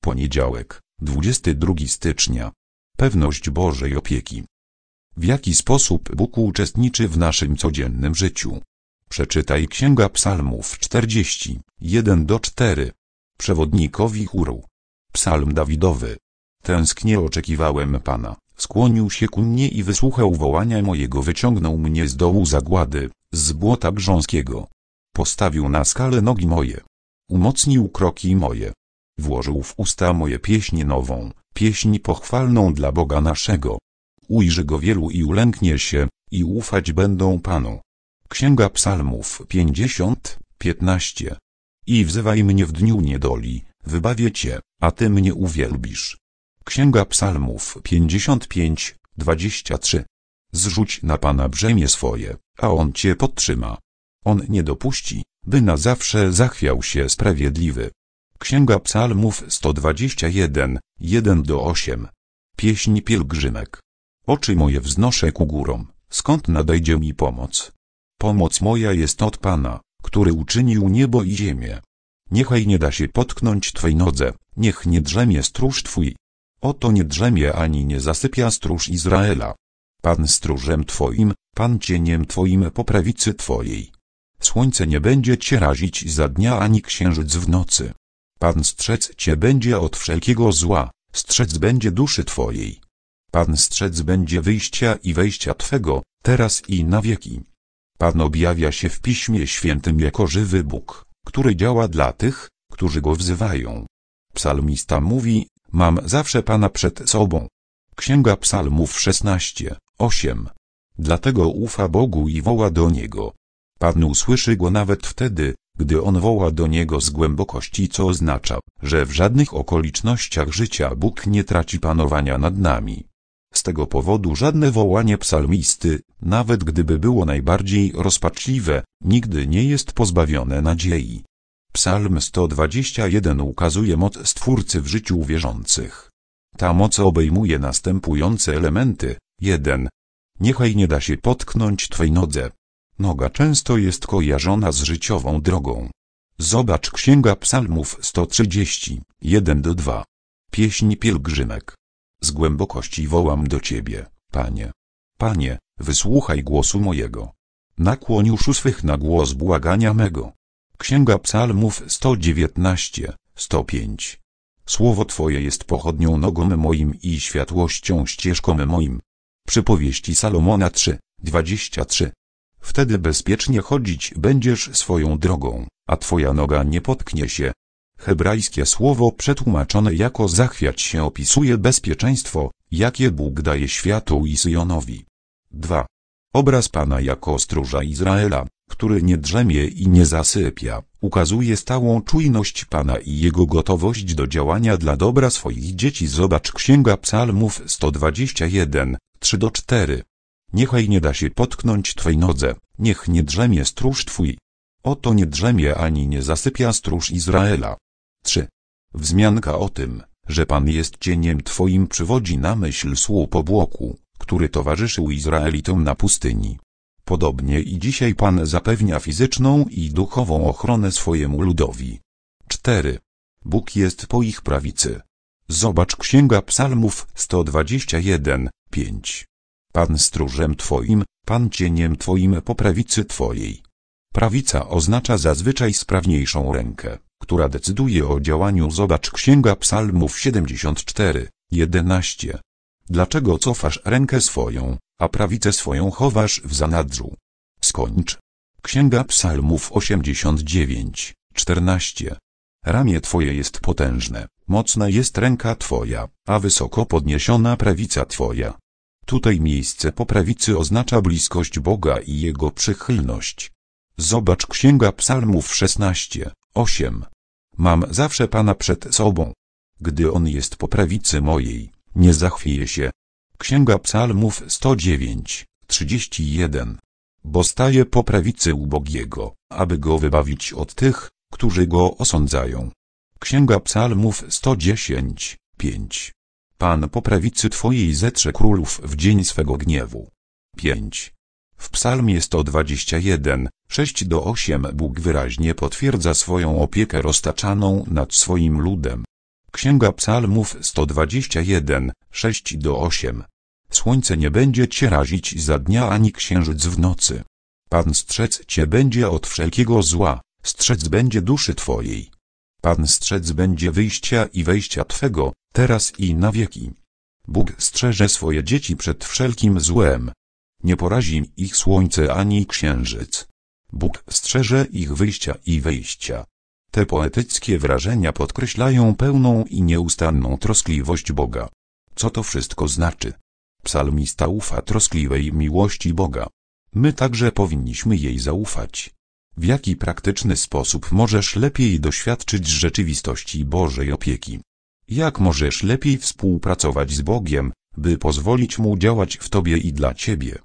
Poniedziałek, 22 stycznia. Pewność Bożej opieki. W jaki sposób Bóg uczestniczy w naszym codziennym życiu? Przeczytaj Księga Psalmów 40, 1-4. Przewodnikowi chóru. Psalm Dawidowy. Tęsknie oczekiwałem Pana, skłonił się ku mnie i wysłuchał wołania mojego, wyciągnął mnie z dołu zagłady, z błota grząskiego. Postawił na skalę nogi moje. Umocnił kroki moje. Włożył w usta moje pieśń nową, pieśń pochwalną dla Boga naszego. Ujrzy Go wielu i ulęknie się, i ufać będą Panu. Księga Psalmów 50, 15. I wzywaj mnie w dniu niedoli, wybawię Cię, a Ty mnie uwielbisz. Księga Psalmów 55, 23. Zrzuć na Pana brzemię swoje, a On Cię podtrzyma. On nie dopuści, by na zawsze zachwiał się sprawiedliwy. Księga Psalmów 121, 1-8. Pieśń pielgrzymek. Oczy moje wznoszę ku górom, skąd nadejdzie mi pomoc? Pomoc moja jest od Pana, który uczynił niebo i ziemię. Niechaj nie da się potknąć Twej nodze, niech nie drzemie stróż Twój. Oto nie drzemie ani nie zasypia stróż Izraela. Pan stróżem Twoim, Pan cieniem Twoim po prawicy Twojej. Słońce nie będzie Cię razić za dnia ani księżyc w nocy. Pan strzec Cię będzie od wszelkiego zła, strzec będzie duszy Twojej. Pan strzec będzie wyjścia i wejścia Twego, teraz i na wieki. Pan objawia się w Piśmie Świętym jako żywy Bóg, który działa dla tych, którzy Go wzywają. Psalmista mówi, mam zawsze Pana przed sobą. Księga Psalmów 16, 8. Dlatego ufa Bogu i woła do Niego. Pan usłyszy go nawet wtedy, gdy on woła do Niego z głębokości, co oznacza, że w żadnych okolicznościach życia Bóg nie traci panowania nad nami. Z tego powodu żadne wołanie psalmisty, nawet gdyby było najbardziej rozpaczliwe, nigdy nie jest pozbawione nadziei. Psalm 121 ukazuje moc Stwórcy w życiu wierzących. Ta moc obejmuje następujące elementy. 1. Niechaj nie da się potknąć Twej nodze. Noga często jest kojarzona z życiową drogą. Zobacz Księga Psalmów 130, 1-2. Pieśń pielgrzymek. Z głębokości wołam do Ciebie, Panie. Panie, wysłuchaj głosu mojego. Nakłoń uszu swych na głos błagania mego. Księga Psalmów 119, 105. Słowo Twoje jest pochodnią nogom moim i światłością ścieżkom moim. Przypowieści Salomona 3, 23. Wtedy bezpiecznie chodzić będziesz swoją drogą, a Twoja noga nie potknie się. Hebrajskie słowo przetłumaczone jako zachwiać się opisuje bezpieczeństwo, jakie Bóg daje światu i Syjonowi. 2. Obraz Pana jako stróża Izraela, który nie drzemie i nie zasypia, ukazuje stałą czujność Pana i Jego gotowość do działania dla dobra swoich dzieci. Zobacz Księga Psalmów 121, 3-4. Niechaj nie da się potknąć Twej nodze, niech nie drzemie stróż Twój. Oto nie drzemie ani nie zasypia stróż Izraela. 3. Wzmianka o tym, że Pan jest cieniem Twoim, przywodzi na myśl słup obłoku, który towarzyszył Izraelitom na pustyni. Podobnie i dzisiaj Pan zapewnia fizyczną i duchową ochronę swojemu ludowi. 4. Bóg jest po ich prawicy. Zobacz Księga Psalmów 121, 5. Pan stróżem Twoim, Pan cieniem Twoim po prawicy Twojej. Prawica oznacza zazwyczaj sprawniejszą rękę, która decyduje o działaniu. Zobacz Księga Psalmów 74, 11. Dlaczego cofasz rękę swoją, a prawicę swoją chowasz w zanadrzu? Skończ. Księga Psalmów 89, 14. Ramię Twoje jest potężne, mocna jest ręka Twoja, a wysoko podniesiona prawica Twoja. Tutaj miejsce po prawicy oznacza bliskość Boga i Jego przychylność. Zobacz Księga Psalmów 16, 8. Mam zawsze Pana przed sobą. Gdy On jest po prawicy mojej, nie zachwieje się. Księga Psalmów 109, 31. Bo staje po prawicy ubogiego, aby go wybawić od tych, którzy go osądzają. Księga Psalmów 110, 5. Pan po prawicy Twojej zetrze królów w dzień swego gniewu. 5. W Psalmie 121, 6-8 Bóg wyraźnie potwierdza swoją opiekę roztaczaną nad swoim ludem. Księga Psalmów 121, 6-8. Słońce nie będzie cię razić za dnia ani księżyc w nocy. Pan strzec cię będzie od wszelkiego zła, strzec będzie duszy twojej. Pan strzec będzie wyjścia i wejścia twego, teraz i na wieki. Bóg strzeże swoje dzieci przed wszelkim złem. Nie porazi ich słońce ani księżyc. Bóg strzeże ich wyjścia i wejścia. Te poetyckie wrażenia podkreślają pełną i nieustanną troskliwość Boga. Co to wszystko znaczy? Psalmista ufa troskliwej miłości Boga. My także powinniśmy jej zaufać. W jaki praktyczny sposób możesz lepiej doświadczyć rzeczywistości Bożej opieki? Jak możesz lepiej współpracować z Bogiem, by pozwolić Mu działać w tobie i dla ciebie?